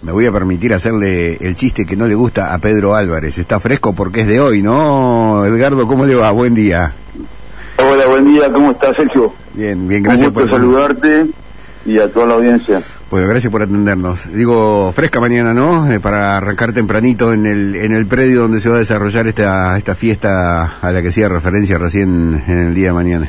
me voy a permitir hacerle el chiste que no le gusta a Pedro Álvarez. Está fresco porque es de hoy, ¿no? Edgardo, ¿cómo le va? Buen día. Hola, buen día, ¿cómo estás, Sergio? Bien, gracias. Un gusto saludarte y a toda la audiencia. Bueno, gracias por atendernos. Digo, fresca mañana, ¿no? Para arrancar tempranito en el predio donde se va a desarrollar esta fiesta a la que hacía referencia recién en el día de mañana.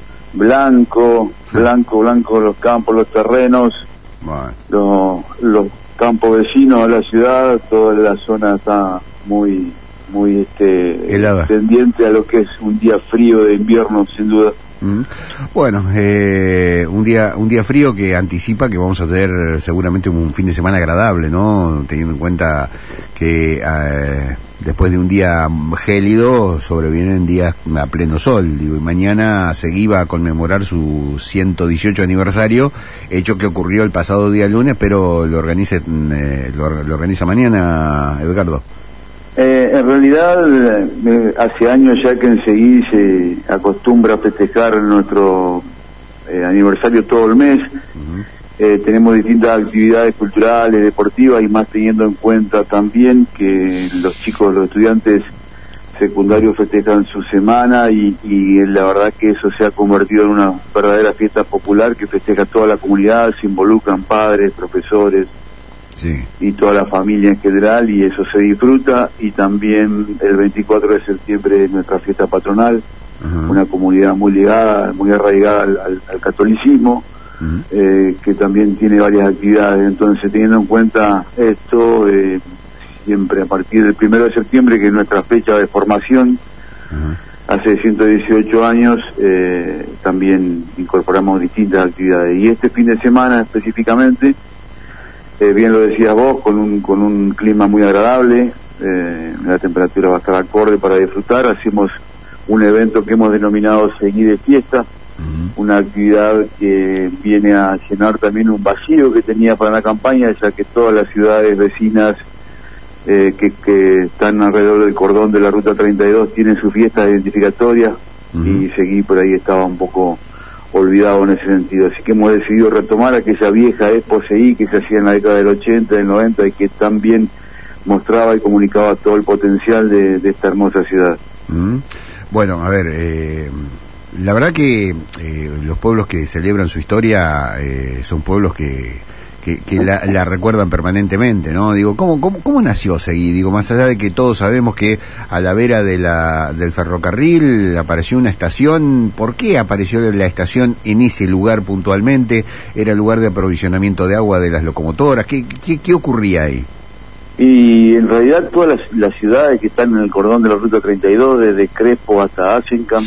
Blanco Los campos, los terrenos, bueno. los campos vecinos a la ciudad, toda la zona está muy helada, tendiente a lo que es un día frío de invierno, sin duda. Bueno, un día frío que anticipa que vamos a tener seguramente un fin de semana agradable, ¿no? Teniendo en cuenta que después de un día gélido sobrevienen días a pleno sol, digo, y mañana se iba a conmemorar su 118 aniversario, hecho que ocurrió el pasado día lunes, pero lo organiza mañana, Edgardo. En realidad, hace años ya que en Seguí se acostumbra a festejar nuestro aniversario todo el mes. Tenemos distintas actividades culturales, deportivas, y más teniendo en cuenta también que los estudiantes secundarios festejan su semana y la verdad que eso se ha convertido en una verdadera fiesta popular que festeja toda la comunidad, se involucran padres, profesores, sí, y toda la familia en general, y eso se disfruta. Y también el 24 de septiembre es nuestra fiesta patronal, una comunidad muy ligada, muy arraigada al catolicismo, que también tiene varias actividades. Entonces, teniendo en cuenta esto, siempre a partir del 1 de septiembre, que es nuestra fecha de formación, hace 118 años, también incorporamos distintas actividades. Y este fin de semana específicamente, bien lo decías vos, con un clima muy agradable, la temperatura va a estar acorde para disfrutar. Hacemos un evento que hemos denominado Seguí de Fiesta, una actividad que viene a llenar también un vacío que tenía para la campaña, ya que todas las ciudades vecinas que están alrededor del cordón de la Ruta 32 tienen su fiesta identificatoria, y Seguí por ahí estaba un poco olvidado en ese sentido, así que hemos decidido retomar aquella vieja Expo Seguí que se hacía en la década del 80, del 90, y que también mostraba y comunicaba todo el potencial de esta hermosa ciudad. Bueno, a ver, la verdad que los pueblos que celebran su historia son pueblos que la recuerdan permanentemente, ¿no? Digo, ¿cómo nació Seguí? Digo, más allá de que todos sabemos que a la vera del ferrocarril apareció una estación. ¿Por qué apareció la estación en ese lugar puntualmente? ¿Era el lugar de aprovisionamiento de agua de las locomotoras? ¿Qué ocurría ahí? Y en realidad todas las ciudades que están en el cordón de la Ruta 32, desde Crespo hasta Asenkamp,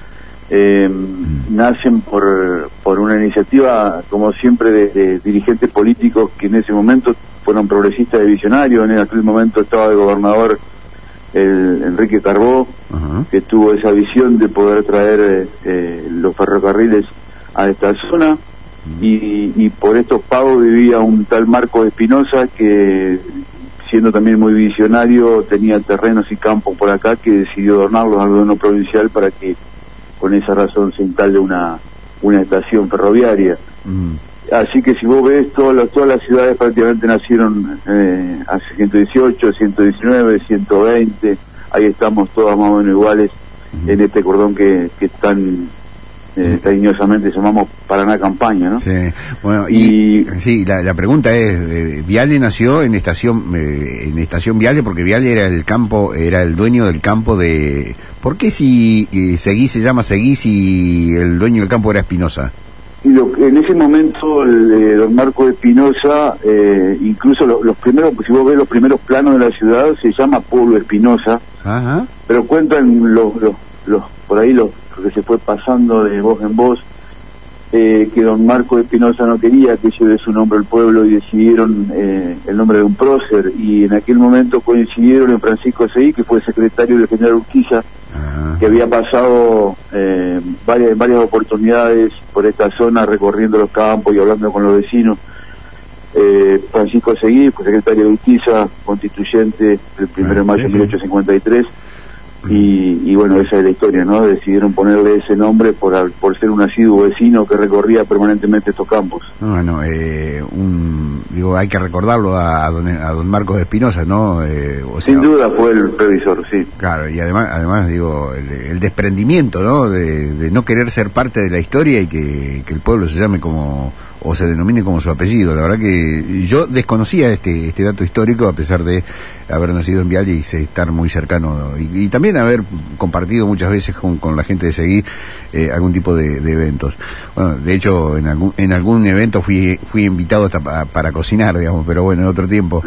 nacen por una iniciativa, como siempre, de dirigentes políticos que en ese momento fueron progresistas y visionarios. En aquel momento estaba de gobernador el Enrique Carbó, que tuvo esa visión de poder traer los ferrocarriles a esta zona, y por estos pagos vivía un tal Marcos Espinosa, que siendo también muy visionario tenía terrenos y campos por acá, que decidió donarlos al gobierno provincial para que con esa razón se instale una estación ferroviaria. Así que si vos ves, todas las ciudades prácticamente nacieron hace 118, 119, 120, ahí estamos todas más o menos iguales en este cordón que tan cariñosamente llamamos Paraná Campaña, ¿no? Sí, bueno, y sí, la pregunta es, Viale nació en estación Viale, porque Viale era el dueño del campo de... ¿Por qué si Seguí se llama Seguí si el dueño del campo era Espinosa? En ese momento don Marco Espinosa, incluso los primeros, si vos ves los primeros planos de la ciudad, se llama Pueblo Espinosa, pero cuentan por ahí lo que se fue pasando de voz en voz, que don Marco Espinosa no quería que lleve su nombre al pueblo, y decidieron el nombre de un prócer, y en aquel momento coincidieron en Francisco Seguí, que fue secretario del general Urquiza, que había pasado varias oportunidades por esta zona recorriendo los campos y hablando con los vecinos. Francisco Seguí fue secretario de Urquiza, constituyente el 1 de mayo de 1853, y bueno, esa es la historia, ¿no? Decidieron ponerle ese nombre por ser un asiduo vecino que recorría permanentemente estos campos. Bueno, digo, hay que recordarlo a don Marcos Espinosa, ¿no? O sea, sin duda fue el previsor, sí. Claro, y además digo, el desprendimiento, ¿no? De no querer ser parte de la historia y que el pueblo se llame como, o se denomine como su apellido. La verdad que yo desconocía este dato histórico, a pesar de haber nacido en Vial y estar muy cercano, y también haber compartido muchas veces con la gente de Seguí algún tipo de eventos. Bueno, de hecho, en algún evento fui invitado hasta para cocinar, digamos, pero bueno, en otro tiempo.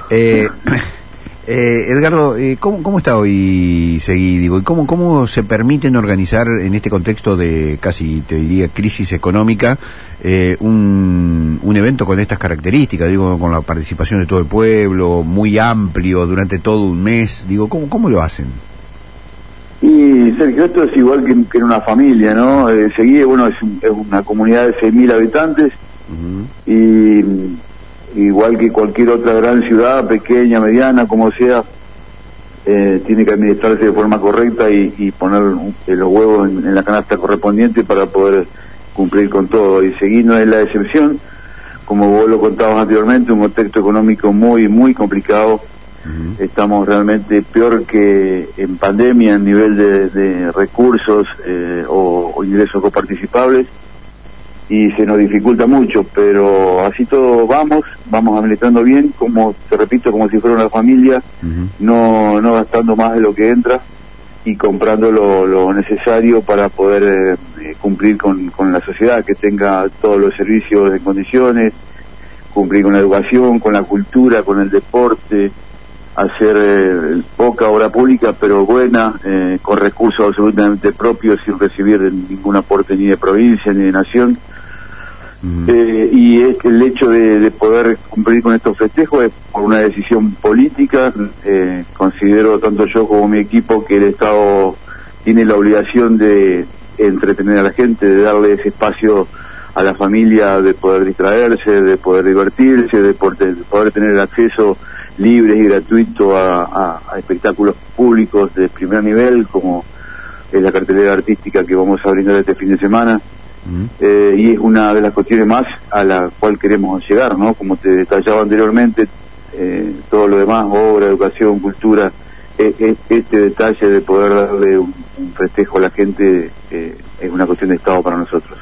Edgardo, ¿cómo está hoy Seguí? Digo, ¿y cómo se permiten organizar en este contexto de casi, te diría, crisis económica, un evento con estas características? Digo, con la participación de todo el pueblo, muy amplio, durante todo un mes. Digo, ¿cómo lo hacen? Y Sergio, esto es igual que en una familia, ¿no? Seguí, bueno, es una comunidad de 6.000 habitantes, y igual que cualquier otra gran ciudad, pequeña, mediana, como sea, tiene que administrarse de forma correcta y poner los huevos en la canasta correspondiente para poder cumplir con todo. Y Seguí no es la excepción, como vos lo contabas anteriormente, un contexto económico muy, muy complicado. Estamos realmente peor que en pandemia en nivel de recursos o ingresos coparticipables, y se nos dificulta mucho, pero así todo vamos administrando bien, como te repito, como si fuera una familia, no gastando más de lo que entra y comprando lo necesario para poder cumplir con la sociedad, que tenga todos los servicios en condiciones, cumplir con la educación, con la cultura, con el deporte, hacer poca obra pública pero buena, con recursos absolutamente propios, sin recibir ningún aporte ni de provincia ni de nación. Y es que el hecho de poder cumplir con estos festejos es por una decisión política. Considero, tanto yo como mi equipo, que el Estado tiene la obligación de entretener a la gente, de darle ese espacio a la familia, de poder distraerse, de poder divertirse, de poder tener el acceso libre y gratuito a espectáculos públicos de primer nivel, como es la cartelera artística que vamos a brindar este fin de semana. Y es una de las cuestiones más a la cual queremos llegar, ¿no? Como te detallaba anteriormente, todo lo demás, obra, educación, cultura, este detalle de poder darle un festejo a la gente es una cuestión de Estado para nosotros.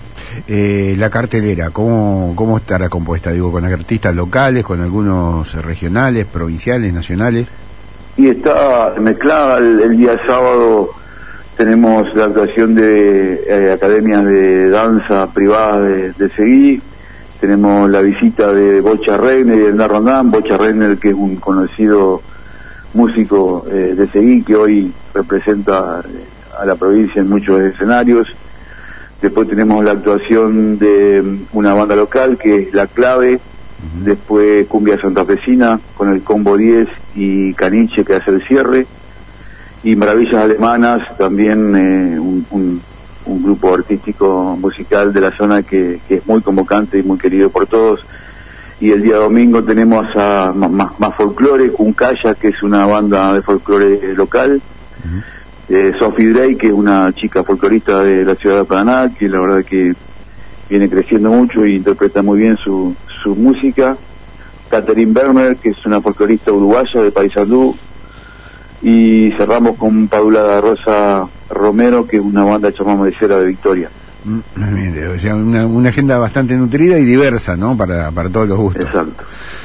La cartelera, ¿cómo estará compuesta? Digo, ¿con artistas locales, con algunos regionales, provinciales, nacionales? Y está mezclada. El día sábado tenemos la actuación de academias de danza privadas de Seguí. Tenemos la visita de Bocha Reiner y Hernán Rondán. Bocha Reiner, que es un conocido músico de Seguí, que hoy representa a la provincia en muchos escenarios. Después tenemos la actuación de una banda local, que es La Clave. Después Cumbia Santafesina, con el Combo 10 y Caniche, que hace el cierre. Y Maravillas Alemanas, también un grupo artístico musical de la zona que es muy convocante y muy querido por todos. Y el día domingo tenemos a más folclore, Cuncaya, que es una banda de folclore local, Sophie Drake, que es una chica folclorista de la ciudad de Paraná, que la verdad que viene creciendo mucho y interpreta muy bien su música, Catherine Bermer, que es una folclorista uruguaya de Paysandú, y cerramos con Padula Rosa Romero, que es una banda chamamecera de Victoria. O sea, una agenda bastante nutrida y diversa, ¿no? Para todos los gustos. Exacto.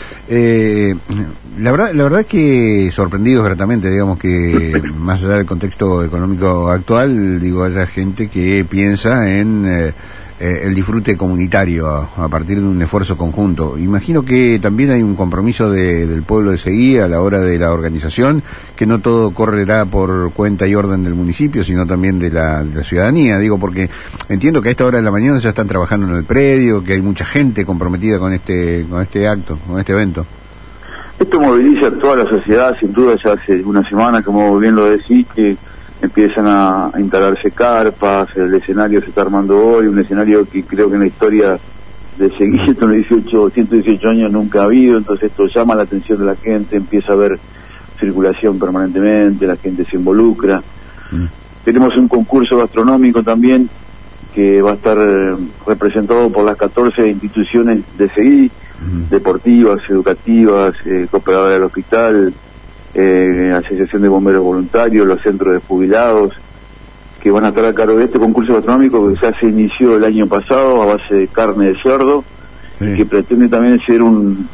La verdad es que sorprendidos gratamente, digamos, que más allá del contexto económico actual, digo, haya gente que piensa en el disfrute comunitario a partir de un esfuerzo conjunto. Imagino que también hay un compromiso del pueblo de Seguí a la hora de la organización, que no todo correrá por cuenta y orden del municipio, sino también de la ciudadanía. Digo, porque entiendo que a esta hora de la mañana ya están trabajando en el predio, que hay mucha gente comprometida con este acto, con este evento. Esto moviliza a toda la sociedad, sin duda. Ya hace una semana, como bien lo decís, que empiezan a instalarse carpas, el escenario se está armando hoy, un escenario que creo que en la historia de Seguí, estos 118 años nunca ha habido. Entonces esto llama la atención de la gente, empieza a haber circulación permanentemente, la gente se involucra. Tenemos un concurso gastronómico también, que va a estar representado por las 14 instituciones de Seguí, deportivas, educativas, Cooperadora del Hospital, Asociación de Bomberos Voluntarios, los centros de jubilados, que van a estar a cargo de este concurso gastronómico que ya se inició el año pasado a base de carne de cerdo, sí, y que pretende también ser un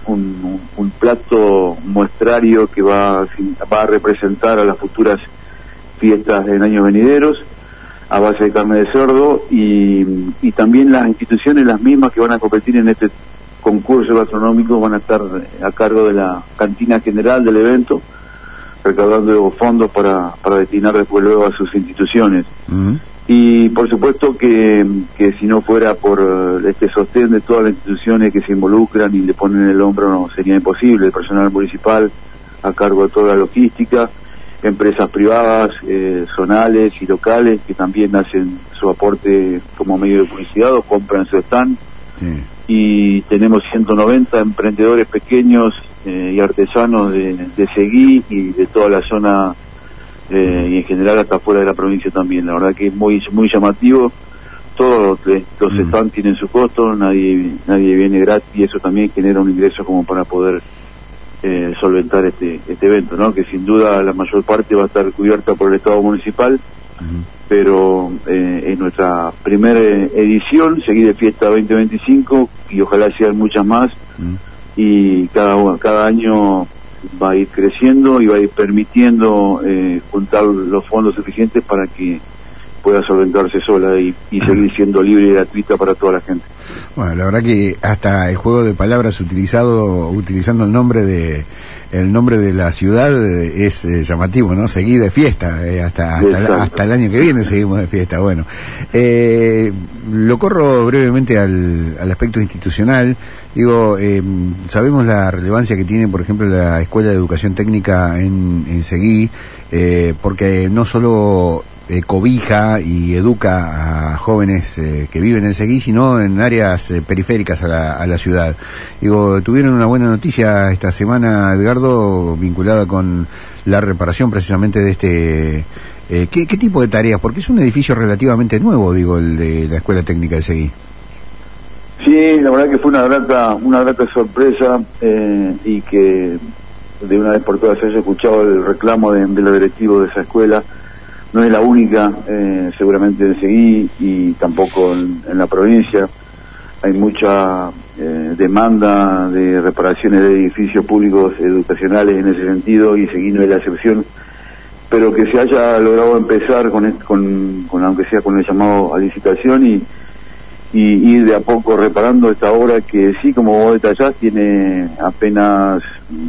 plato muestrario que va a representar a las futuras fiestas en años venideros, a base de carne de cerdo, y también las instituciones, las mismas que van a competir en este concurso gastronómico, van a estar a cargo de la cantina general del evento, recaudando fondos para destinar después luego a sus instituciones. Y por supuesto que si no fuera por este sostén de todas las instituciones que se involucran y le ponen el hombro, no sería imposible. El personal municipal a cargo de toda la logística, empresas privadas, zonales y locales que también hacen su aporte como medio de publicidad o compran su stand. Sí. Y tenemos 190 emprendedores pequeños y artesanos de Seguí y de toda la zona, y en general hasta fuera de la provincia también. La verdad que es muy llamativo. Todos los stands tienen su costo, nadie viene gratis, y eso también genera un ingreso como para poder solventar este evento, ¿no? Que sin duda la mayor parte va a estar cubierta por el Estado municipal, pero en nuestra primera edición, Seguí de Fiesta 2025, y ojalá sean muchas más, y cada año va a ir creciendo y va a ir permitiendo juntar los fondos suficientes para que pueda solventarse sola y seguir siendo libre y gratuita para toda la gente. Bueno, la verdad que hasta el juego de palabras utilizando el nombre de la ciudad es llamativo, ¿no? Seguí de fiesta, hasta el año que viene seguimos de fiesta. Bueno, lo corro brevemente al aspecto institucional. Digo, sabemos la relevancia que tiene, por ejemplo, la Escuela de Educación Técnica en Seguí, porque no solo cobija y educa a jóvenes que viven en Seguí, sino en áreas periféricas a la ciudad. Digo, tuvieron una buena noticia esta semana, Edgardo, vinculada con la reparación precisamente de este... ¿qué tipo de tareas? Porque es un edificio relativamente nuevo, digo, el de la Escuela Técnica de Seguí. Sí, la verdad que fue una grata sorpresa, y que de una vez por todas haya escuchado el reclamo de los directivos de esa escuela. No es la única, seguramente en Seguí y tampoco en la provincia. Hay mucha demanda de reparaciones de edificios públicos educacionales en ese sentido, y Seguí no es la excepción. Pero que se haya logrado empezar con aunque sea con el llamado a licitación y ir de a poco reparando esta obra que sí, como vos detallás, tiene apenas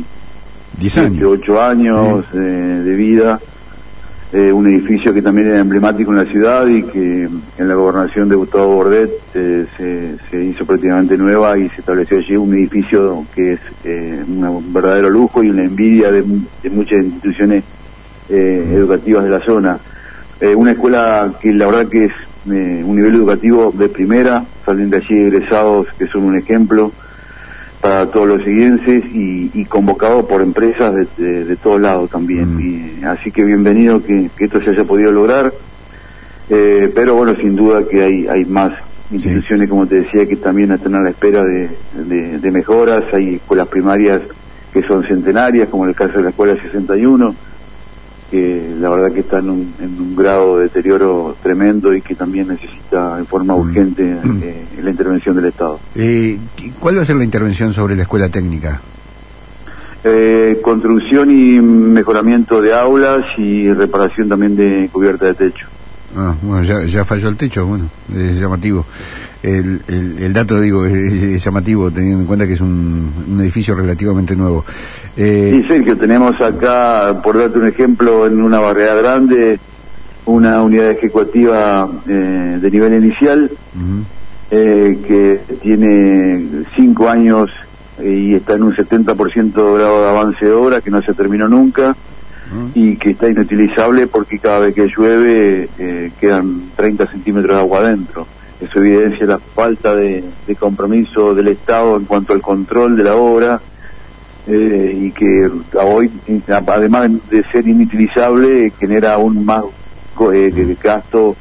8 años de vida. Un edificio que también era emblemático en la ciudad y que en la gobernación de Gustavo Bordet se hizo prácticamente nueva y se estableció allí un edificio que es un verdadero lujo y una envidia de muchas instituciones educativas de la zona. Una escuela que la verdad que es un nivel educativo de primera, salen de allí egresados que son un ejemplo para todos los seguienses y convocado por empresas de todos lados también. Y así que bienvenido que esto se haya podido lograr, pero bueno, sin duda que hay más instituciones, como te decía, que también están a la espera de mejoras. Hay escuelas primarias que son centenarias, como en el caso de la Escuela 61, que la verdad que está en un grado de deterioro tremendo y que también necesita en forma urgente la intervención del Estado. ¿Cuál va a ser la intervención sobre la escuela técnica? Construcción y mejoramiento de aulas y reparación también de cubierta de techo. Bueno, ya falló el techo, bueno, es llamativo. El dato, digo, es llamativo, teniendo en cuenta que es un edificio relativamente nuevo. Sí, Sergio, tenemos acá, por darte un ejemplo, en una barriada grande, una unidad ejecutiva de nivel inicial, que tiene 5 años y está en un 70% de grado de avance de obra, que no se terminó nunca, y que está inutilizable porque cada vez que llueve quedan 30 centímetros de agua adentro. Eso evidencia la falta de compromiso del Estado en cuanto al control de la obra, y que hoy, además de ser inutilizable, genera aún más gasto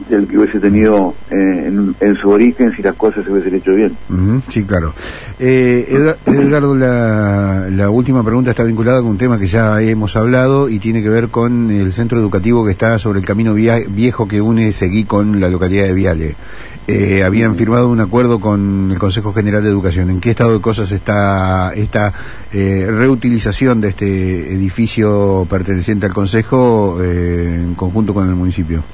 del que hubiese tenido en su origen si las cosas se hubiesen hecho bien. Sí, claro. Edgardo, la última pregunta está vinculada con un tema que ya hemos hablado y tiene que ver con el centro educativo que está sobre el camino viejo que une Seguí con la localidad de Viale. Habían firmado un acuerdo con el Consejo General de Educación. ¿En qué estado de cosas está esta reutilización de este edificio perteneciente al Consejo en conjunto con el municipio?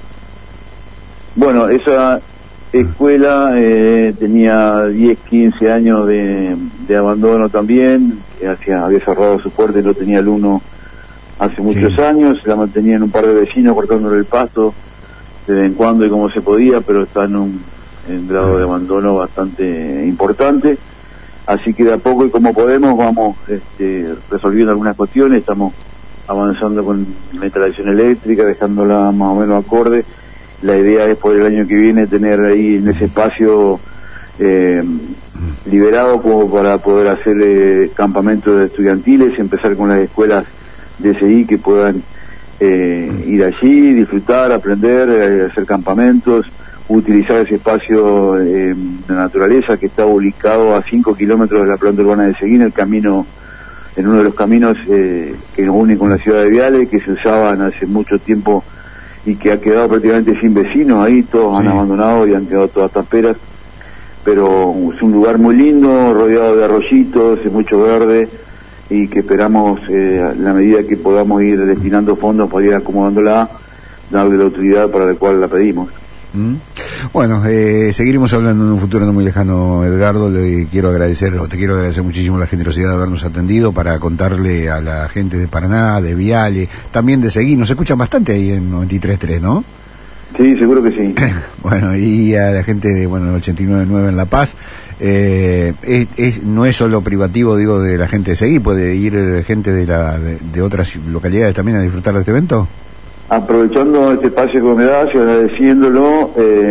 Bueno, esa escuela tenía 10, 15 años de abandono también, había cerrado su puerta y no tenía alumno hace muchos años, la mantenían un par de vecinos cortándole el pasto de vez en cuando y como se podía, pero está en un grado de abandono bastante importante, así que de a poco y como podemos vamos resolviendo algunas cuestiones, estamos avanzando con la instalación eléctrica, dejándola más o menos acorde. La idea es por el año que viene tener ahí en ese espacio liberado como para poder hacer campamentos estudiantiles, empezar con las escuelas de SI que puedan ir allí, disfrutar, aprender, hacer campamentos, utilizar ese espacio de naturaleza que está ubicado a 5 kilómetros de la planta urbana de Seguí, en uno de los caminos que nos une con la ciudad de Viale, que se usaban hace mucho tiempo y que ha quedado prácticamente sin vecinos ahí, todos han abandonado y han quedado todas taperas, pero es un lugar muy lindo, rodeado de arroyitos, de mucho verde, y que esperamos, la medida que podamos ir destinando fondos para ir acomodándola, darle la utilidad para la cual la pedimos. Bueno, seguiremos hablando en un futuro no muy lejano, Edgardo. Te quiero agradecer muchísimo la generosidad de habernos atendido para contarle a la gente de Paraná, de Viale, también de Seguí. Nos escuchan bastante ahí en 93.3, ¿no? Sí, seguro que sí. Bueno, y a la gente de 89.9 en La Paz. No es solo privativo, digo, de la gente de Seguí, puede ir gente de otras localidades también a disfrutar de este evento. Aprovechando este espacio que me das y agradeciéndolo,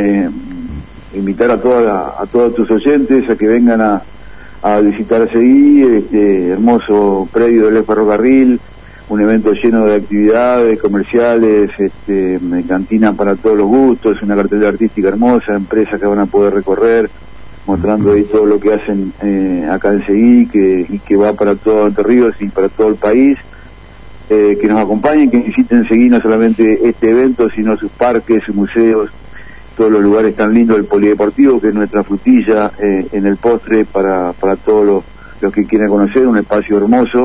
invitar a todos tus oyentes a que vengan a visitar Seguí, este hermoso predio del ferrocarril, un evento lleno de actividades comerciales, cantina para todos los gustos, una cartelera artística hermosa, empresas que van a poder recorrer, mostrando ahí todo lo que hacen acá en Seguí, y que va para todo Entre Ríos y para todo el país. Que nos acompañen, que visiten Seguí no solamente este evento, sino sus parques, sus museos, todos los lugares tan lindos del polideportivo, que es nuestra frutilla en el postre para todos los que quieran conocer, un espacio hermoso,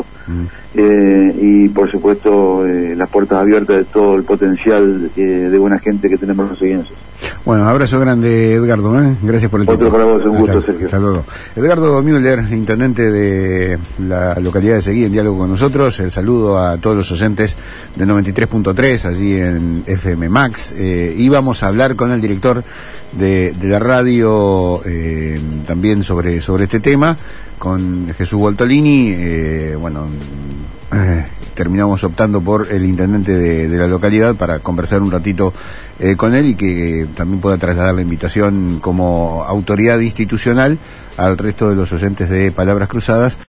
y por supuesto las puertas abiertas de todo el potencial de buena gente que tenemos los seguidores. Bueno, abrazo grande, Edgardo, gracias por el tiempo. Otro para vos, un gusto, Sergio. Hasta luego. Edgardo Müller, intendente de la localidad de Seguí, en diálogo con nosotros. El saludo a todos los oyentes de 93.3, allí en FM Max. Y vamos a hablar con el director de la radio también sobre este tema, con Jesús Voltolini. Terminamos optando por el intendente de la localidad para conversar un ratito con él y que también pueda trasladar la invitación como autoridad institucional al resto de los oyentes de Palabras Cruzadas.